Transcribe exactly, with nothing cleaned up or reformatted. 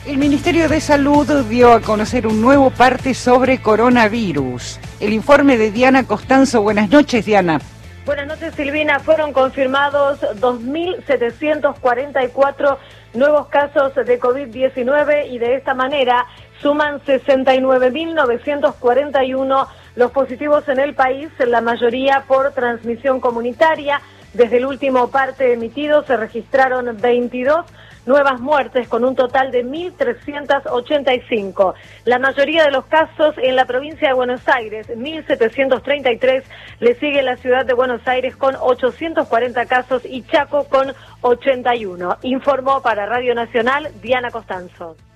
El Ministerio de Salud dio a conocer un nuevo parte sobre coronavirus. El informe de Diana Costanzo. Buenas noches, Diana. Buenas noches, Silvina. Fueron confirmados dos mil setecientos cuarenta y cuatro nuevos casos de COVID diecinueve y de esta manera suman sesenta y nueve mil novecientos cuarenta y uno los positivos en el país, la mayoría por transmisión comunitaria. Desde el último parte emitido se registraron veintidós nuevas muertes con un total de mil trescientos ochenta y cinco. La mayoría de los casos en la provincia de Buenos Aires, mil setecientos treinta y tres, le sigue la ciudad de Buenos Aires con ochocientos cuarenta casos y Chaco con ochenta y uno. Informó para Radio Nacional Diana Costanzo.